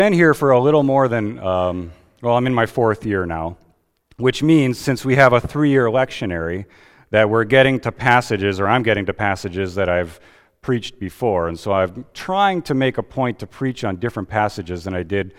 Been here for a little more than, I'm in my fourth year now, which means since we have a 3-year lectionary, that we're getting to passages, or I'm getting to passages that I've preached before. And so I'm trying to make a point to preach on different passages than I did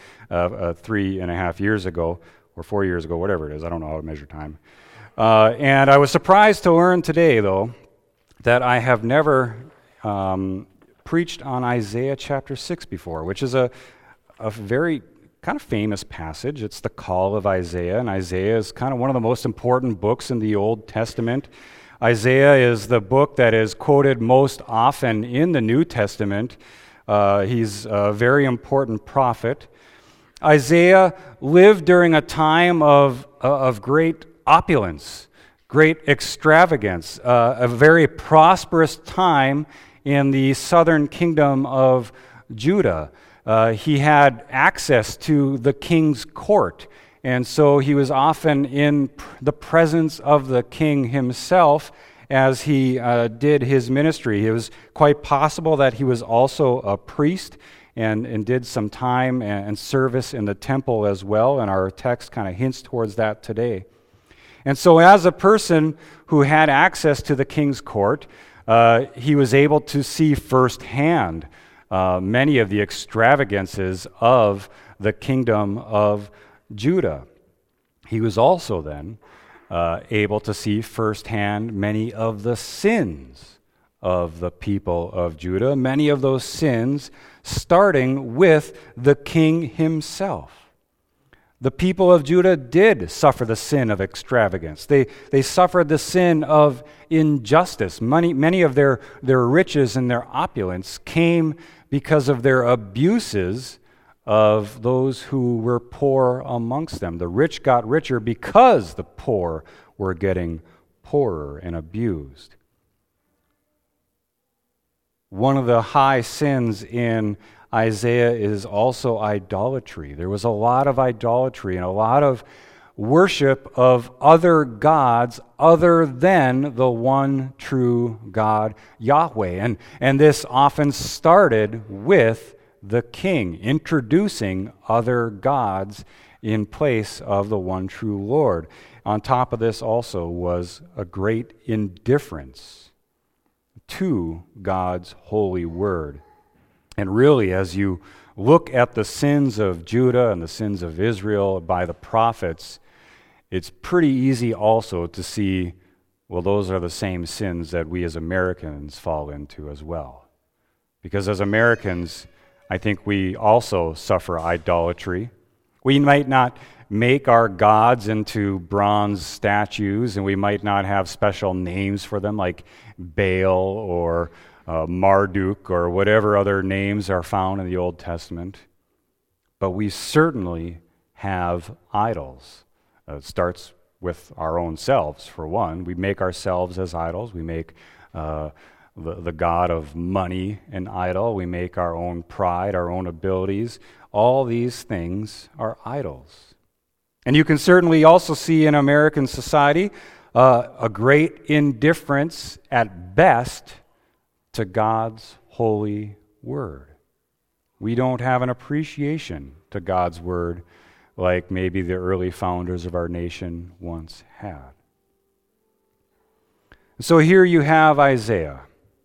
3.5 years ago, or 4 years ago, whatever it is. I don't know how to measure time. And I was surprised to learn today, though, that I have never preached on Isaiah chapter 6 before, which is a very kind of famous passage. It's the call of Isaiah, and Isaiah is kind of one of the most important books in the Old Testament. Isaiah is the book that is quoted most often in the New Testament. He's a very important prophet. Isaiah lived during a time of great opulence, great extravagance, a very prosperous time in the southern kingdom of Judah. He had access to the king's court, and so he was often in the presence of the king himself as he did his ministry. It was quite possible that he was also a priest and did some time and service in the temple as well, and our text kind of hints towards that today. And so as a person who had access to the king's court, he was able to see firsthand many of the extravagances of the kingdom of Judah. He was also then able to see firsthand many of the sins of the people of Judah, many of those sins starting with the king himself. The people of Judah did suffer the sin of extravagance. They suffered the sin of injustice. Many of their riches and their opulence came because of their abuses of those who were poor amongst them. The rich got richer because the poor were getting poorer and abused. One of the high sins in Isaiah is also idolatry. There was a lot of idolatry and a lot of worship of other gods other than the one true God, Yahweh. And this often started with the king introducing other gods in place of the one true Lord. On top of this also was a great indifference to God's holy word. And really, as you look at the sins of Judah and the sins of Israel by the prophets, it's pretty easy also to see, well, those are the same sins that we as Americans fall into as well. Because as Americans, I think we also suffer idolatry. We might not make our gods into bronze statues, and we might not have special names for them like Baal or Marduk or whatever other names are found in the Old Testament. But we certainly have idols. It starts with our own selves, for one. We make ourselves as idols. We make the god of money an idol. We make our own pride, our own abilities. All these things are idols. And you can certainly also see in American society a great indifference at best to God's holy word. We don't have an appreciation to God's word like maybe the early founders of our nation once had. So here you have Isaiah.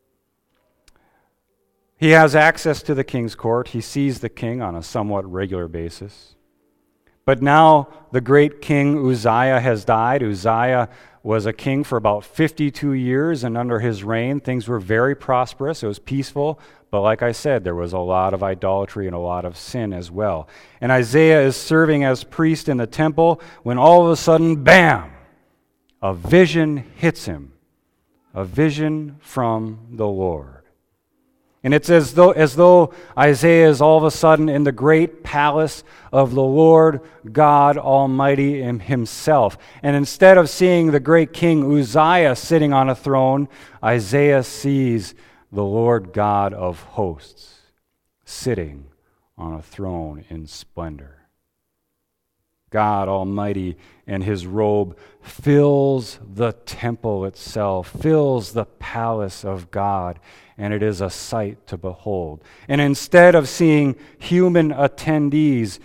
He has access to the king's court. He sees the king on a somewhat regular basis. But now the great king Uzziah has died. Uzziah was a king for about 52 years, and under his reign, things were very prosperous. It was peaceful, but like I said, there was a lot of idolatry and a lot of sin as well. And Isaiah is serving as priest in the temple when all of a sudden, bam, a vision hits him, a vision from the Lord. And it's as though Isaiah is all of a sudden in the great palace of the Lord God Almighty himself. And instead of seeing the great king Uzziah sitting on a throne, Isaiah sees the Lord God of hosts sitting on a throne in splendor. God Almighty, and his robe fills the temple itself, fills the palace of God, and it is a sight to behold. And instead of seeing human attendees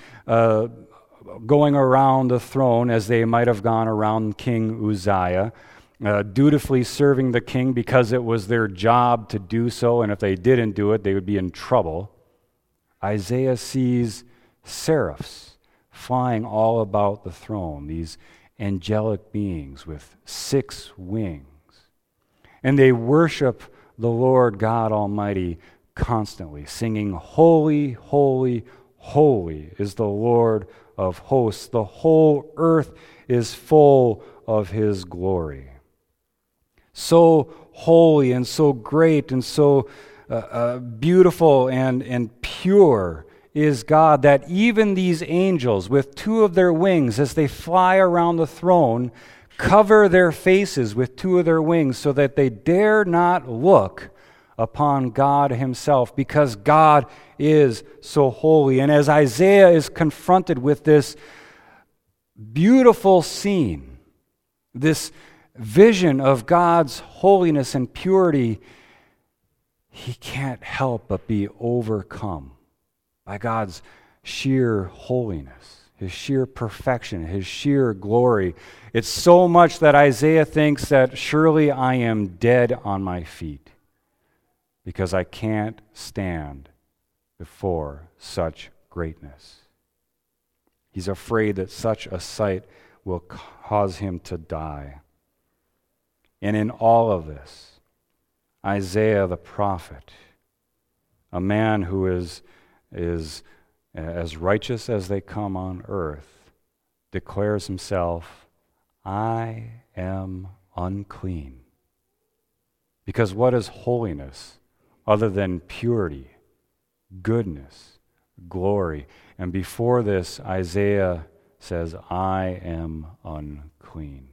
going around the throne as they might have gone around King Uzziah, dutifully serving the king because it was their job to do so, and if they didn't do it, they would be in trouble, Isaiah sees seraphs flying all about the throne, these angelic beings with 6 wings. And they worship the Lord God Almighty constantly, singing, "Holy, holy, holy is the Lord of hosts. The whole earth is full of his glory." So holy and so great and so beautiful and pure is God that even these angels, with 2 of their wings, as they fly around the throne, cover their faces with 2 of their wings so that they dare not look upon God himself, because God is so holy. And as Isaiah is confronted with this beautiful scene, this vision of God's holiness and purity, he can't help but be overcome by God's sheer holiness, his sheer perfection, his sheer glory. It's so much that Isaiah thinks that surely I am dead on my feet because I can't stand before such greatness. He's afraid that such a sight will cause him to die. And in all of this, Isaiah the prophet, a man who is as righteous as they come on earth, declares himself, "I am unclean." Because what is holiness other than purity, goodness, glory? And before this, Isaiah says, "I am unclean."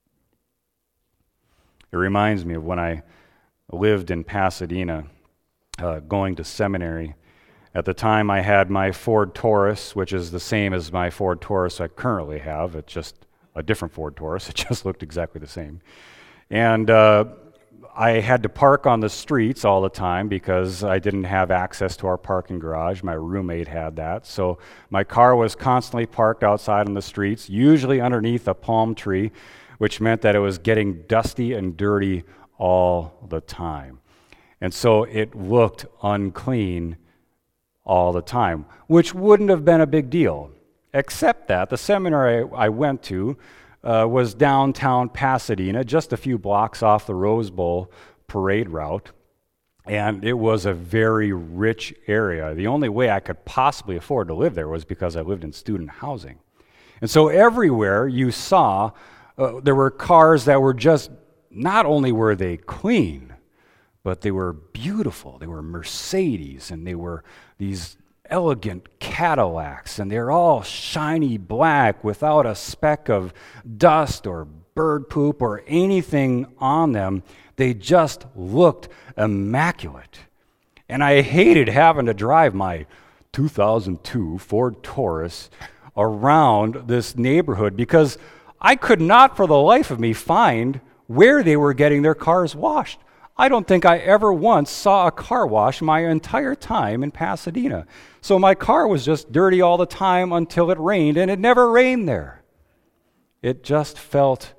It reminds me of when I lived in Pasadena, going to seminary. At the time, I had my Ford Taurus, which is the same as my Ford Taurus I currently have. It's just a different Ford Taurus. It just looked exactly the same. And I had to park on the streets all the time because I didn't have access to our parking garage. My roommate had that. So my car was constantly parked outside on the streets, usually underneath a palm tree, which meant that it was getting dusty and dirty all the time. And so it looked unclean all the time, which wouldn't have been a big deal, except that the seminary I went to was downtown Pasadena, just a few blocks off the Rose Bowl parade route, and it was a very rich area. The only way I could possibly afford to live there was because I lived in student housing. And so everywhere you saw, there were cars that were just, not only were they clean, but they were beautiful. They were Mercedes, and they were these elegant Cadillacs, and they're all shiny black without a speck of dust or bird poop or anything on them. They just looked immaculate. And I hated having to drive my 2002 Ford Taurus around this neighborhood because I could not for the life of me find where they were getting their cars washed. I don't think I ever once saw a car wash my entire time in Pasadena. So my car was just dirty all the time until it rained, and it never rained there. It just felt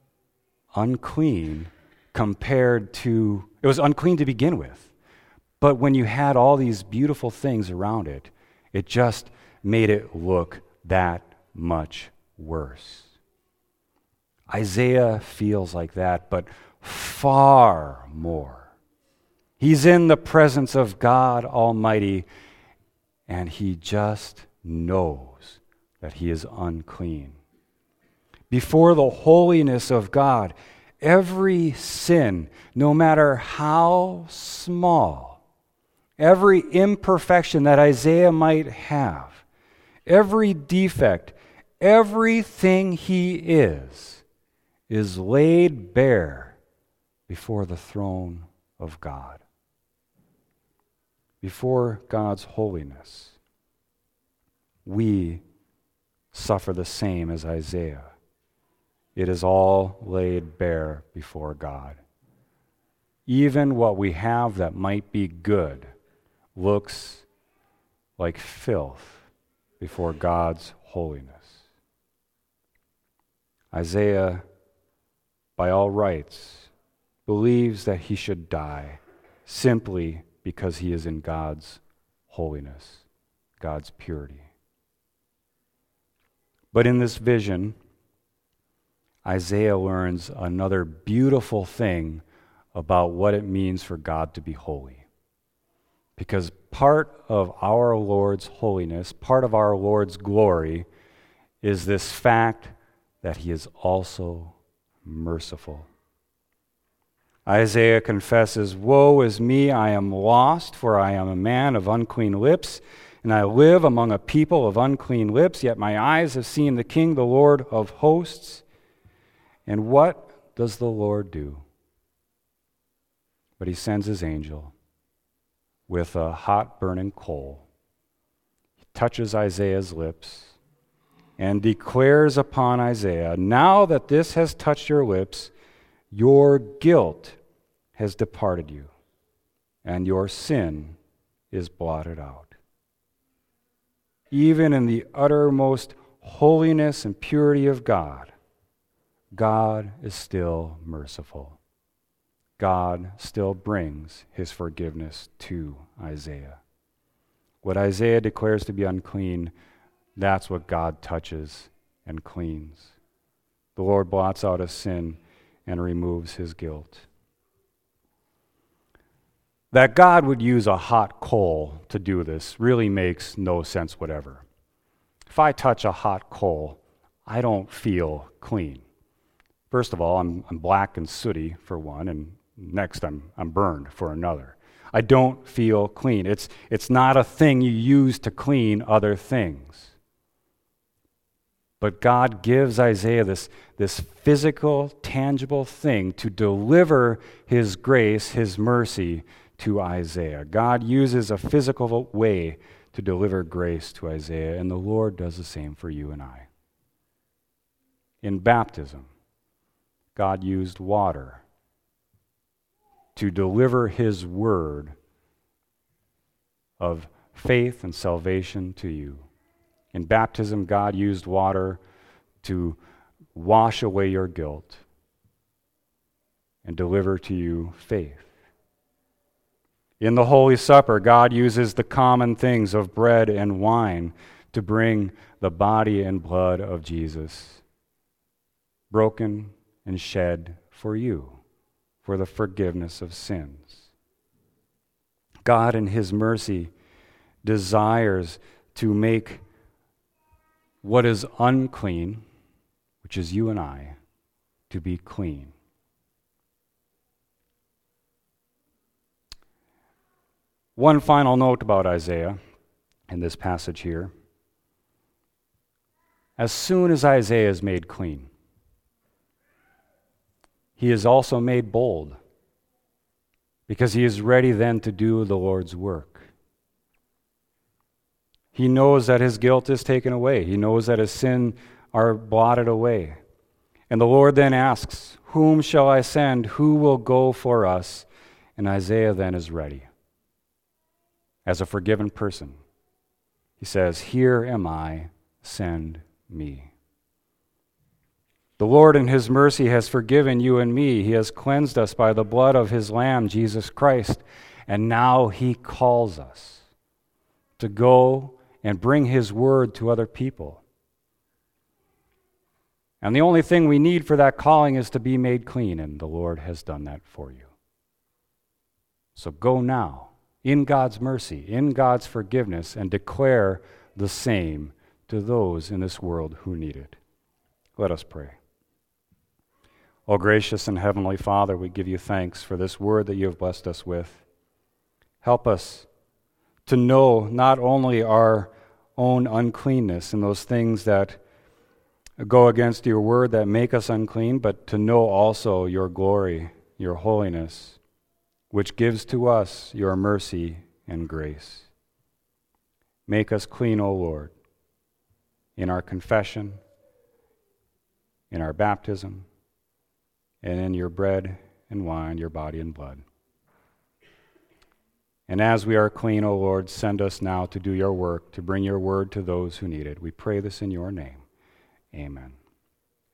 unclean compared to, it was unclean to begin with. But when you had all these beautiful things around it, it just made it look that much worse. Isaiah feels like that, but far more. He's in the presence of God Almighty, and he just knows that he is unclean. Before the holiness of God, every sin, no matter how small, every imperfection that Isaiah might have, every defect, everything he is laid bare before the throne of God. Before God's holiness, we suffer the same as Isaiah. It is all laid bare before God. Even what we have that might be good looks like filth before God's holiness. Isaiah, by all rights, believes that he should die simply because he is in God's holiness, God's purity. But in this vision, Isaiah learns another beautiful thing about what it means for God to be holy. Because part of our Lord's holiness, part of our Lord's glory, is this fact that he is also merciful. Isaiah confesses, "Woe is me, I am lost, for I am a man of unclean lips, and I live among a people of unclean lips, yet my eyes have seen the King, the Lord of hosts." And what does the Lord do? But he sends his angel with a hot burning coal. He touches Isaiah's lips and declares upon Isaiah, "Now that this has touched your lips, your guilt has departed you, and your sin is blotted out." Even in the uttermost holiness and purity of God, God is still merciful. God still brings his forgiveness to Isaiah. What Isaiah declares to be unclean, that's what God touches and cleans. The Lord blots out his sin and removes his guilt. That God would use a hot coal to do this really makes no sense whatever. If I touch a hot coal, I don't feel clean. First of all, I'm black and sooty for one, and next I'm burned for another. I don't feel clean. It's not a thing you use to clean other things. But God gives Isaiah this physical, tangible thing to deliver his grace, his mercy to Isaiah. God uses a physical way to deliver grace to Isaiah, and the Lord does the same for you and I. In baptism, God used water to deliver his word of faith and salvation to you. In baptism, God used water to wash away your guilt and deliver to you faith. In the Holy Supper, God uses the common things of bread and wine to bring the body and blood of Jesus, broken and shed for you, for the forgiveness of sins. God, in his mercy, desires to make what is unclean, which is you and I, to be clean. One final note about Isaiah in this passage here. As soon as Isaiah is made clean, he is also made bold, because he is ready then to do the Lord's work. He knows that his guilt is taken away. He knows that his sin are blotted away. And the Lord then asks, "Whom shall I send? Who will go for us?" And Isaiah then is ready. As a forgiven person, he says, "Here am I, send me." The Lord in his mercy has forgiven you and me. He has cleansed us by the blood of his Lamb, Jesus Christ. And now he calls us to go and bring his word to other people. And the only thing we need for that calling is to be made clean, and the Lord has done that for you. So go now, in God's mercy, in God's forgiveness, and declare the same to those in this world who need it. Let us pray. O gracious and heavenly Father, we give you thanks for this word that you have blessed us with. Help us to know not only our own uncleanness and those things that go against your word that make us unclean, but to know also your glory, your holiness, which gives to us your mercy and grace. Make us clean, O Lord. in our confession, in our baptism, and in your bread and wine, your body and blood. And as we are clean, O Lord, send us now to do your work, to bring your word to those who need it. We pray this in your name. Amen.